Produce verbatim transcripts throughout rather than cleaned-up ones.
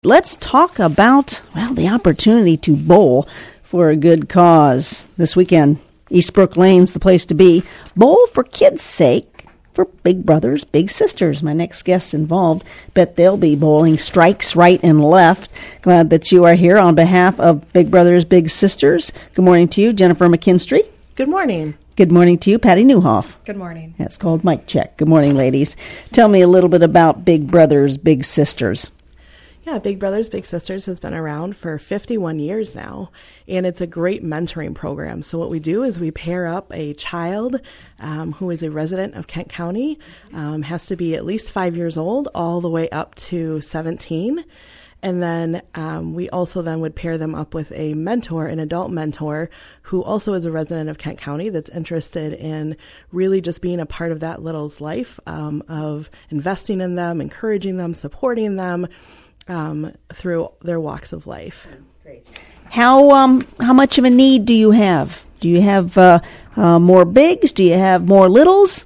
Let's talk about, well, the opportunity to bowl for a good cause. This weekend, Eastbrook Lane's the place to be. Bowl for kids' sake, for big brothers, big sisters. My next guest's involved. Bet they'll be bowling strikes right and left. Glad that you are here on behalf of Big Brothers, Big Sisters. Good morning to you, Jennifer McKinstry. Good morning. Good morning to you, Patty Newhoff. Good morning. That's called Mic Check. Good morning, ladies. Tell me a little bit about Big Brothers, Big Sisters. Yeah, Big Brothers Big Sisters has been around for fifty-one years now, and it's a great mentoring program. So what we do is we pair up a child um, who is a resident of Kent County, um, has to be at least five years old, all the way up to seventeen. And then um, we also then would pair them up with a mentor, an adult mentor, who also is a resident of Kent County that's interested in really just being a part of that little's life, um, of investing in them, encouraging them, supporting them, Um, through their walks of life. Great. How um how much of a need do you have? Do you have uh, uh, more bigs? Do you have more littles?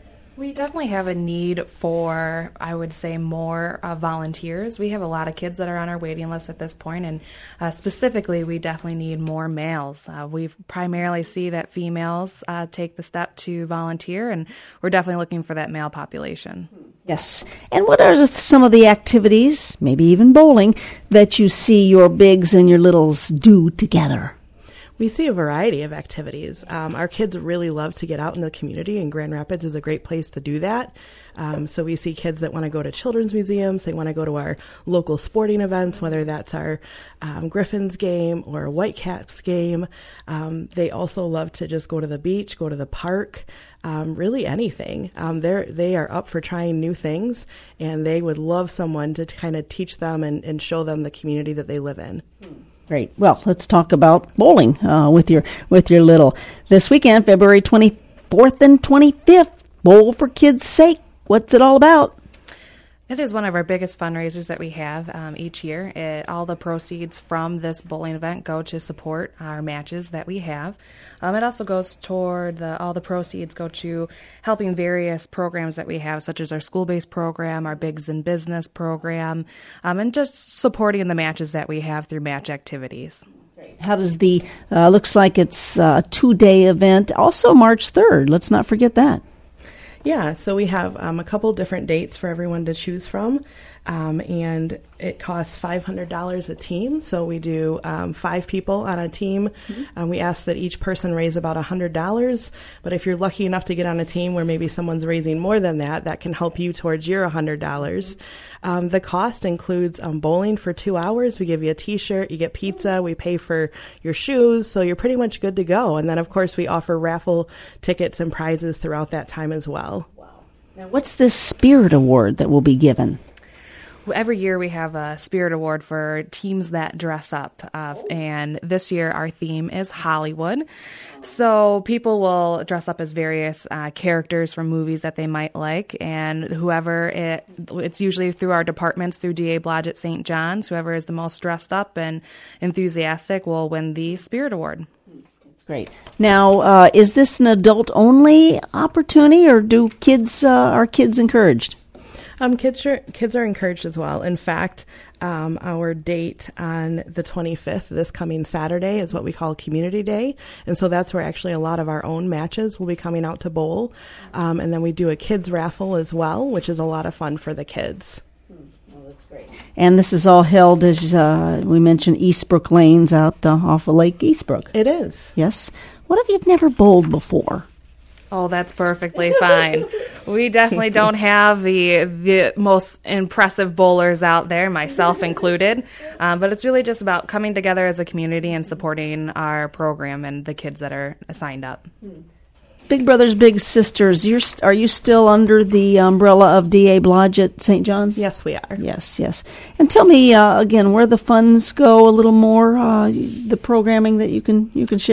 We definitely have a need for, I would say, more uh, volunteers. We have a lot of kids that are on our waiting list at this point, and uh, specifically, we definitely need more males. Uh, we primarily see that females uh, take the step to volunteer, and we're definitely looking for that male population. Yes. And what are some of the activities, maybe even bowling, that you see your bigs and your littles do together? We see a variety of activities. Um, our kids really love to get out in the community, and Grand Rapids is a great place to do that. Um, so we see kids that want to go to children's museums. They want to go to our local sporting events, whether that's our um, Griffins game or a Whitecaps game. Um, they also love to just go to the beach, go to the park, um, really anything. Um, they're, they are up for trying new things, and they would love someone to kind of teach them and, and show them the community that they live in. Great. Well, let's talk about bowling uh, with your with your little. This weekend, February twenty-fourth and twenty-fifth, Bowl for Kids' Sake. What's it all about? It is one of our biggest fundraisers that we have um, each year. It, all the proceeds from this bowling event go to support our matches that we have. Um, it also goes toward the, all the proceeds go to helping various programs that we have, such as our school-based program, our Bigs in Business program, um, and just supporting the matches that we have through match activities. How does the, uh, looks like it's a two-day event, also March third. Let's not forget that. Yeah, so we have um, a couple different dates for everyone to choose from, um, and it costs five hundred dollars a team. So we do um, five people on a team. Mm-hmm. Um, we ask that each person raise about one hundred dollars, but if you're lucky enough to get on a team where maybe someone's raising more than that, that can help you towards your one hundred dollars. Mm-hmm. Um, the cost includes um, bowling for two hours. We give you a T-shirt, you get pizza, we pay for your shoes, so you're pretty much good to go. And then, of course, we offer raffle tickets and prizes throughout that time as well. Wow. Now, what's this Spirit Award that will be given? Every year we have a Spirit Award for teams that dress up, uh, and this year our theme is Hollywood. So people will dress up as various uh, characters from movies that they might like, and whoever it, it's usually through our departments, through D A Blodgett Saint John's, whoever is the most dressed up and enthusiastic will win the Spirit Award. That's great. Now, uh, is this an adult-only opportunity, or do kids, uh, are kids encouraged? Um, kids are, kids are encouraged as well. In fact, um, our date on the twenty-fifth, this coming Saturday, is what we call Community Day. And so that's where actually a lot of our own matches will be coming out to bowl. Um, and then we do a kids raffle as well, which is a lot of fun for the kids. Oh, that's great. And this is all held, as uh, we mentioned, Eastbrook Lanes out uh, off of Lake Eastbrook. It is. Yes. What if you've never bowled before? Oh, that's perfectly fine. We definitely don't have the the most impressive bowlers out there, myself included. Um, but it's really just about coming together as a community and supporting our program and the kids that are signed up. Big Brothers, Big Sisters, you're st- are you still under the umbrella of D A Blodgett Saint John's? Yes, we are. Yes, yes. And tell me, uh, again, where the funds go a little more, uh, the programming that you can you can share.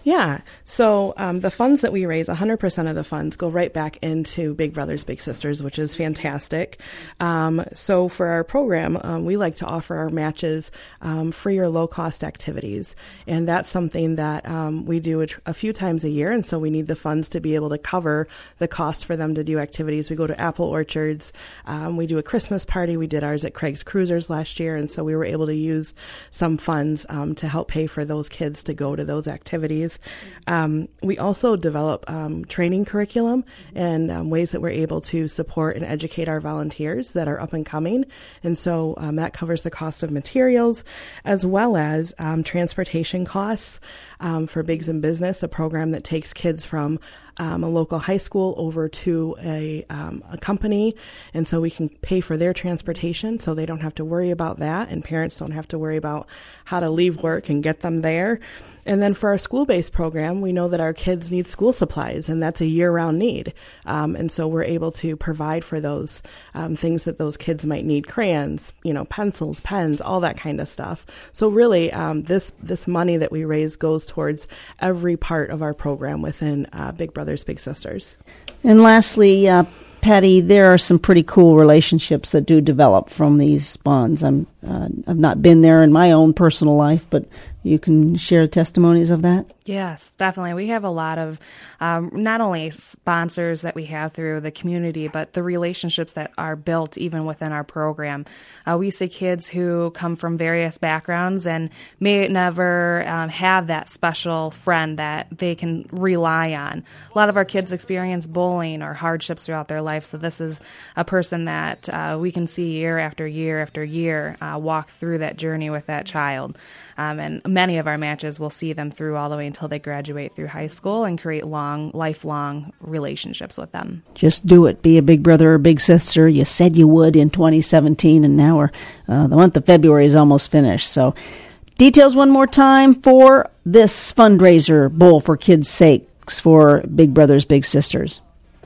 Yeah. So um, the funds that we raise, one hundred percent of the funds go right back into Big Brothers Big Sisters, which is fantastic. Um, so for our program, um, we like to offer our matches um, free or low-cost activities. And that's something that um, we do a, a few times a year. And so we need the funds to be able to cover the cost for them to do activities. We go to apple orchards. Um, we do a Christmas party. We did ours at Craig's Cruisers last year. And so we were able to use some funds um, to help pay for those kids to go to those activities. Um, we also develop um, training curriculum and um, ways that we're able to support and educate our volunteers that are up and coming. And so um, that covers the cost of materials as well as um, transportation costs um, for Bigs in Business, a program that takes kids from Um, a local high school over to a, um, a company. And so we can pay for their transportation so they don't have to worry about that. And parents don't have to worry about how to leave work and get them there. And then for our school-based program, we know that our kids need school supplies, and that's a year-round need. Um, and so we're able to provide for those um, things that those kids might need: crayons, you know, pencils, pens, all that kind of stuff. So really, um, this this money that we raise goes towards every part of our program within uh, Big Brothers Big Sisters. And lastly, uh, Patty, there are some pretty cool relationships that do develop from these bonds. I'm uh, I've not been there in my own personal life, but you can share testimonies of that? Yes, definitely. We have a lot of um, not only sponsors that we have through the community, but the relationships that are built even within our program. Uh, we see kids who come from various backgrounds and may never um, have that special friend that they can rely on. A lot of our kids experience bullying or hardships throughout their life, so this is a person that uh, we can see year after year after year uh, walk through that journey with that child. Um, and many of our matches will see them through all the way until they graduate through high school and create long, lifelong relationships with them. Just do it. Be a big brother or big sister. You said you would in twenty seventeen, and now we're, uh, the month of February is almost finished. So details one more time for this fundraiser, Bowl for Kids' Sakes, for Big Brothers Big Sisters.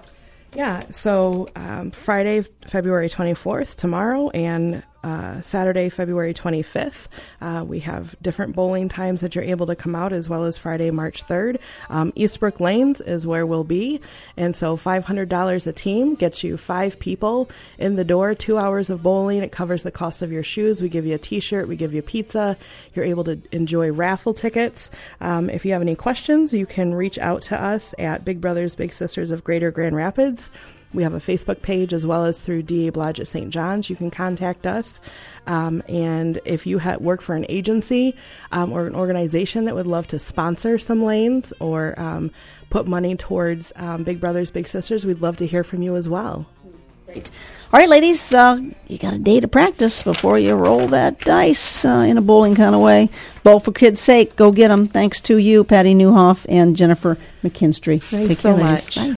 Yeah, so um, Friday, February twenty-fourth, tomorrow, and uh, Saturday, February twenty-fifth. Uh, we have different bowling times that you're able to come out, as well as Friday, March third. Um, Eastbrook Lanes is where we'll be, and so five hundred dollars a team gets you five people in the door, two hours of bowling. It covers the cost of your shoes. We give you a T-shirt. We give you pizza. You're able to enjoy raffle tickets. Um, if you have any questions, you can reach out to us at Big Brothers Big Sisters of Greater Grand Rapids. We have a Facebook page, as well as through D A Blodgett Saint John's. You can contact us. Um, and if you ha- work for an agency um, or an organization that would love to sponsor some lanes or um, put money towards um, Big Brothers Big Sisters, we'd love to hear from you as well. Great. All right, ladies, uh, you got a day to practice before you roll that dice uh, in a bowling kind of way. Bowl for Kids' Sake, go get them. Thanks to you, Patty Newhoff and Jennifer McKinstry. Thanks Take so care, much. ladies. Bye.